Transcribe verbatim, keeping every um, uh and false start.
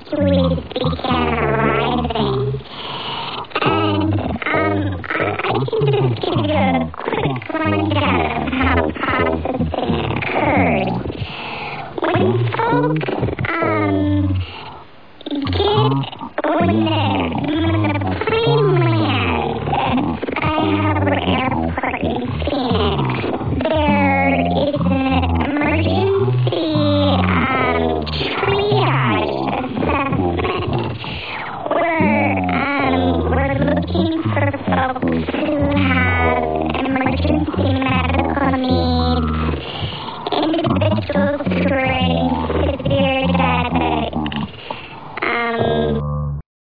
sweet began arising. And, um, I can just give you a quick rundown of how processing occurred. When folks